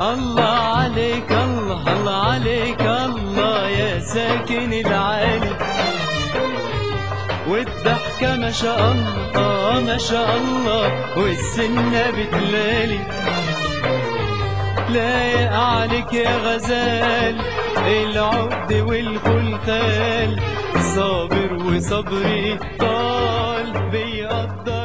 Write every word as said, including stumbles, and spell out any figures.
الله عليك الله الله عليك الله يا ساكن العالي، والضحكة ما شاء الله ما شاء الله، والسنة بتلالي. لايق عليك يا غزال العقد والخلخال، صابر وصبري طال بيقدر